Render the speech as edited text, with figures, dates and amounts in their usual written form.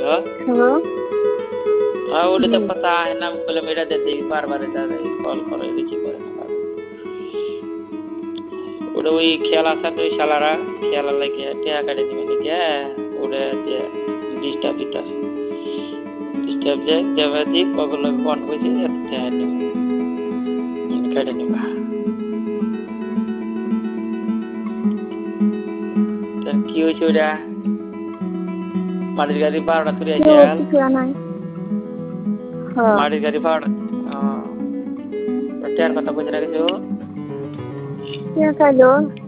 hello ওটা জি তো কথা है ना बोले मेरा दे देगी बार-बार इधर कॉल करो रिसीव करे ना ওটা ওই খেয়াল আসার ওই শালারা খেয়াল লাগে টিয়া কাটে দিবে নাকি ওটা যে ডিস্টার্ব যে যাবে ওগুলো বন্ধ হয়েছে টিয়া নিবে কাটে নিবা তার কি হয়েছে ওটা মাটির গাড়ি 12টা তুলে আছে মাটির গাড়ি 12টা টিয়ার কথা বুঝে না কিছু হ্যালো